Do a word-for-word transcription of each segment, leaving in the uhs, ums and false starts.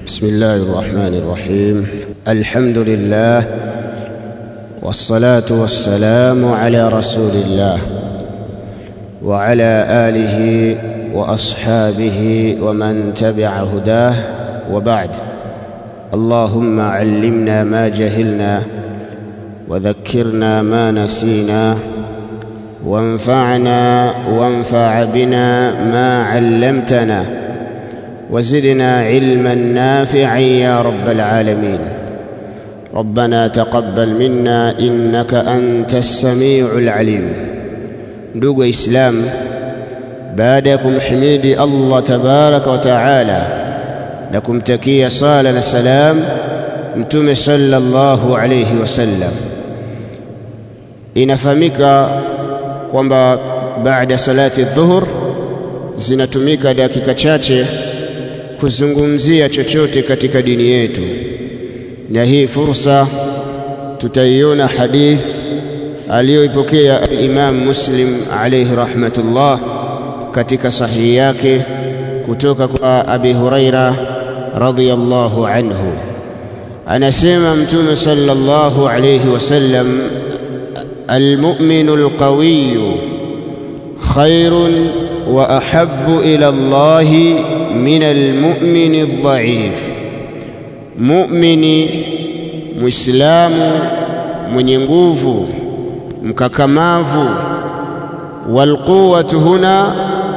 بسم الله الرحمن الرحيم. الحمد لله والصلاة والسلام على رسول الله وعلى آله وأصحابه ومن تبع هداه، وبعد. اللهم علمنا ما جهلنا وذكرنا ما نسينا وانفعنا وانفع بنا ما علمتنا وزدنا علما نافعا يا رب العالمين. ربنا تقبل منا إنك أنت السميع العليم. ndugu Islam, baada ya kumhimidi Allah tabaraka wa taala na kumtakia sala na salam mtume sallallahu alayhi wasallam, inafahamika kwamba baada salati dhuhur zinatumika dakika chache kuzungumzia chochote katika dini yetu, na hii fursa tutaiona hadith aliyoipokea Imam Muslim alayhi rahmatullah katika sahihi yake kutoka kwa Abi Huraira radhiyallahu anhu. Anasema mtume sallallahu alayhi wasallam, المؤمن القوي خير وأحب إلى الله من المؤمن الضعيف. مؤمن مسلم mwenye nguvu mkakamavu, والقوة هنا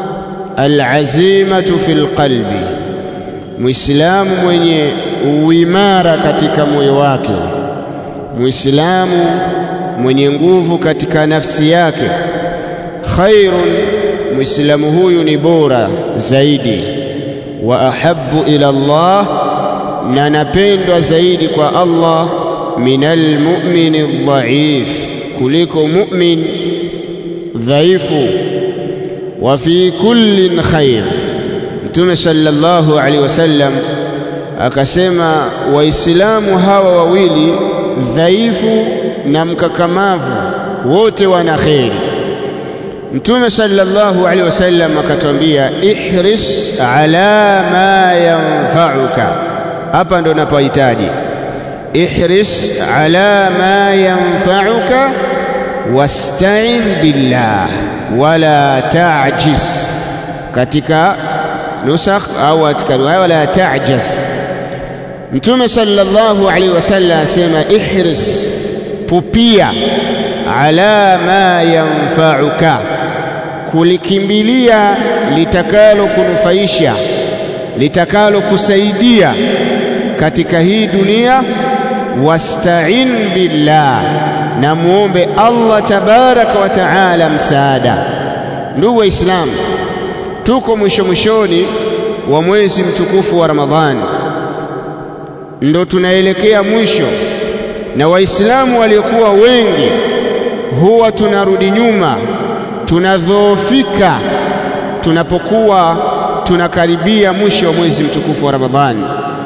العزيمة في القلب. muislamu mwenye uimara katika moyo wake, muislamu mwenye nguvu katika nafsi yake. Khairun, muislamu huyu ni bora zaidi. Wa ahabbu ila Allah, na napendwa zaidi kwa Allah. Minal mu'mini dhaif, kuliko mu'min dhaifu. Wa fi kullin khair. Mtume sallallahu alaihi wasallam akasema waislamu hawa wawili, dhaifu na mkakamavu, wote wana kheri. Mtume sallallahu alaihi wasallam akatwambia, ihris ala ma yanfa'uka. Hapa ndo napohitaji ihris ala ma yanfa'uka wasta'in billah wala ta'jiz. Katika nusakh au katika wala ta'jiz, Mtume sallallahu alaihi wasallam asema ihris, pupia, ala ma yanfa'uka, kulikimbilia litakalo kunufaisha, litakalo kusaidia katika hii dunia. Wasta'in billah, na muombe Allah tabaraka wa taala msaada. Ndugu Waislamu, tuko mwisho mwishoni wa mwezi mtukufu wa Ramadhani, ndo tunaelekea mwisho, na Waislamu waliokuwa wengi huwa tunarudi nyuma, tunadhoofika tunapokuwa tunakaribia mwisho wa mwezi mtukufu wa Ramadhani.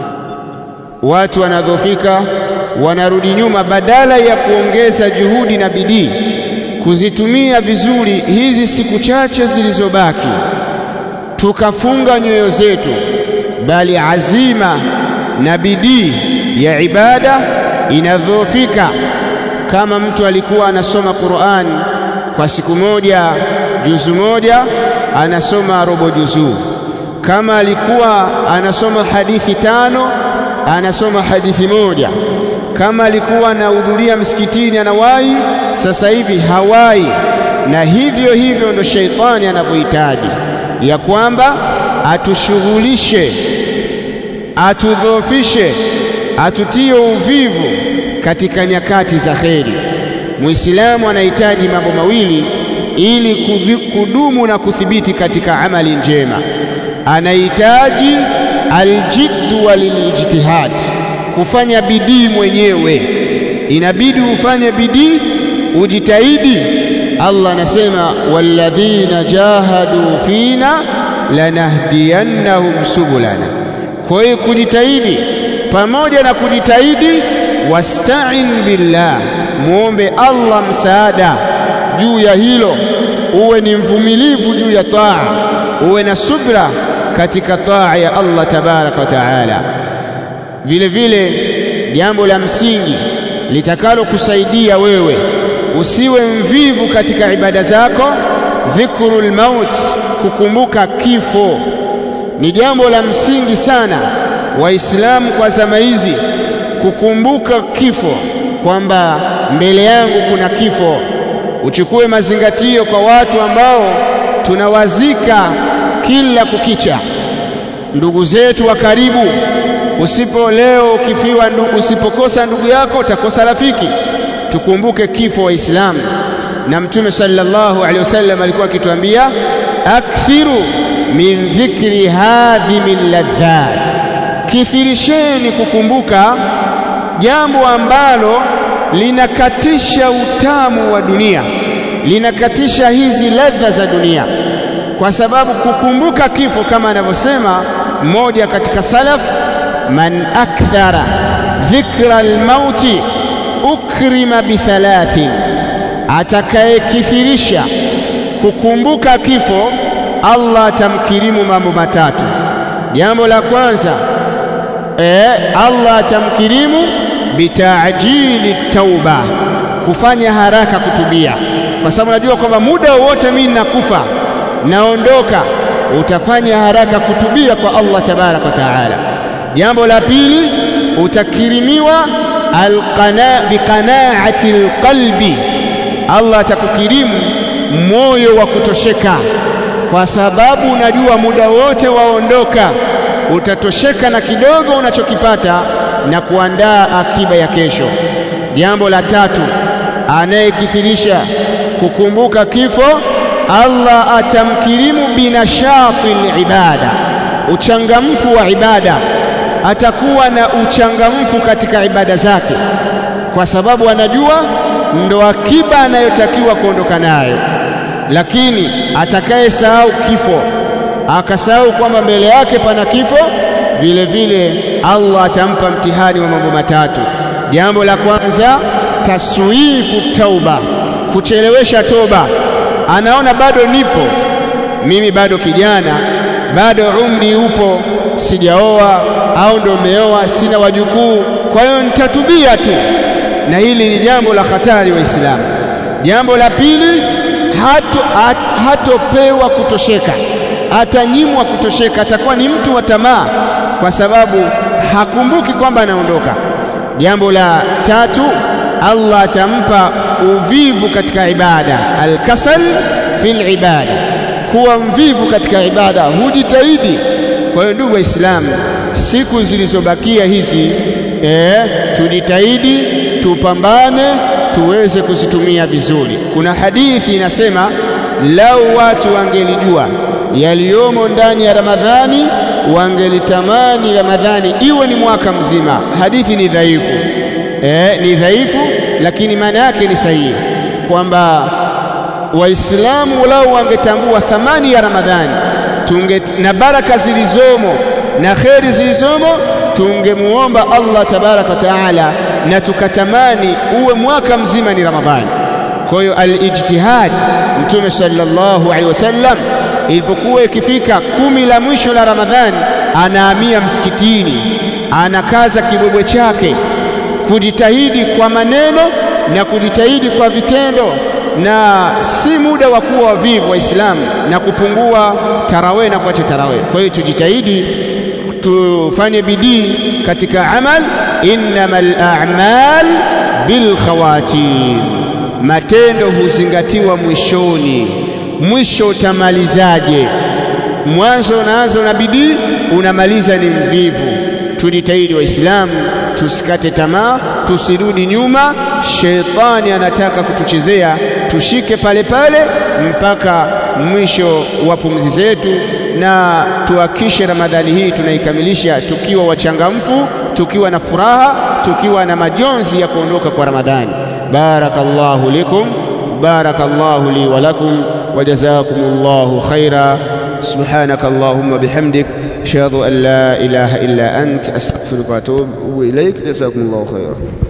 Watu wanadhoofika, wanarudi nyuma, badala ya kuongeza juhudi na bidii kuzitumia vizuri hizi siku chache zilizobaki, tukafunga nyoyo zetu, bali azima na bidii ya ibada inadhoofika. Kama mtu alikuwa anasoma Qur'an kwa siku moja, juzu moja, anasoma robo juzu. Kama alikuwa anasoma hadithi tano, anasoma hadithi moja. Kama alikuwa anahudhuria msikitini anawahi, sasa hivi hawai. Na hivyo hivyo ndo sheitani anapohitaji, ya kwamba atushughulishe, atudhoofishe, atutie uvivu katika nyakati za kheri. Muislamu anahitaji mambo mawili ili kudumu na kuthibiti katika amali njema. Anahitaji aljiddu walijtihad, kufanya bidii mwenyewe. Inabidi ufanye bidii, ujitahidi. Allah anasema, walladhina jahadu fina lanahdiyannahum subulana. Kwa hiyo kujitahidi, pamoja na kujitahidi, wasta'in billah, muombe Allah msaada juu ya hilo. Uwe ni mvumilivu juu ya taa, uwe na subra katika taa ya Allah tabaraka wa taala. Vile vile jambo la msingi litakalo kusaidia wewe usiwe mvivu katika ibada zako, dhikrul maut, kukumbuka kifo. Ni jambo la msingi sana Waislamu kwa zama hizi kukumbuka kifo, kwamba mbele yangu kuna kifo. Uchukue mazingatio kwa watu ambao tunawazika kila kukicha, ndugu zetu wa karibu. Usipo leo ukifiwa ndugu, usipokosa ndugu yako utakosa rafiki. Tukumbuke kifo Waislamu, na Mtume sallallahu alaihi wasallam alikuwa akituambia akthiru min dhikri hadhimil ladhat, kithirisheni kukumbuka jambo ambalo linakatisha utamu wa dunia, linakatisha hizi ladha za dunia. Kwa sababu kukumbuka kifo, kama anavyosema mmoja katika salaf, man akthara dhikra almauti ukrima bithalathin, atakayekithirisha kukumbuka kifo Allah atamkirimu mambo matatu. Jambo la kwanza, eh, Allah atamkirimu bitaajili tauba, kufanya haraka kutubia, kwa sababu najua kwamba muda wote mimi ninakufa, naondoka. Utafanya haraka kutubia kwa Allah tabaraka wa taala. Jambo la pili, utakirimiwa alqana biqanaati alqalbi, Allah atakukirimu moyo wa kutosheka, kwa sababu unajua muda wote waondoka, utatosheka na kidogo unachokipata na kuandaa akiba ya kesho. Jambo la tatu, anayekithirisha kukumbuka kifo Allah atamkirimu binashatil ibada, uchangamfu wa ibada. Atakuwa na uchangamfu katika ibada zake, kwa sababu anajua ndo akiba anayotakiwa kuondoka nayo. Lakini atakayesahau kifo, akasahau kwamba mbele yake pana kifo, vile vile Allah atampa mtihani wa mambo matatu. Jambo la kwanza, taswifu tauba, kuchelewesha toba. Anaona bado nipo mimi, bado kijana, bado umri upo, sijaoa au ndo umeoa, sina wajukuu, kwa hiyo nitatubia tu. Na hili ni jambo la hatari Waislamu. Jambo la pili, hato hat, hatopewa kutosheka, atanyimwa kutosheka, atakuwa ni mtu wa tamaa, kwa sababu hakumbuki kwamba anaondoka. Jambo la tatu, Allah atampa uvivu katika ibada, alkasal fil ibada, kuwa mvivu katika ibada, hujitahidi. Kwa hiyo ndugu Waislamu, siku zilizobakia hizi eh, tujitahidi, tupambane, tuweze kuzitumia vizuri. Kuna hadithi inasema, lau watu wangelijua yaliyomo ndani ya Ramadhani wangelitamani Ramadhani iwe ni mwaka mzima. Hadithi ni dhaifu, eh, ni dhaifu, lakini maana yake ni sahihi, kwamba Waislamu lau wangetambua thamani ya Ramadhani tunge, na baraka zilizomo na kheri zilizomo, tungemuomba Allah tabaraka wa taala na tukatamani uwe mwaka mzima ni Ramadhani. Kwa hiyo al-ijtihad, Mtume sallallahu alaihi wasallam ilipokuwa ikifika kumi la mwisho la Ramadhani, anahamia msikitini, anakaza kibwebwe chake kujitahidi kwa maneno na kujitahidi kwa vitendo, na si muda wa kuwa wavivu Waislamu na kupungua tarawih na kuacha tarawih. Kwa hiyo tujitahidi, tufanye bidii katika amal. Innamal a'mal bil khawatim, matendo huzingatiwa mwishoni. Mwisho utamalizaje? Mwanzo unaanza na bidii, unamaliza ni mvivu. Tujitahidi Waislamu, tusikate tamaa, tusirudi nyuma. Shetani anataka kutuchezea, tushike pale pale mpaka mwisho wa pumzi zetu, na tuhakishe Ramadhani hii tunaikamilisha tukiwa wachangamfu, tukiwa na furaha, tukiwa na majonzi ya kuondoka kwa Ramadhani. Barakallahu likum, barakallahu li wa lakum, wa jazakumullahu khaira. سبحانك اللهم بحمدك أشهد أن لا إله إلا أنت أستغفرك وأتوب إليك. جزاكم الله خيرا.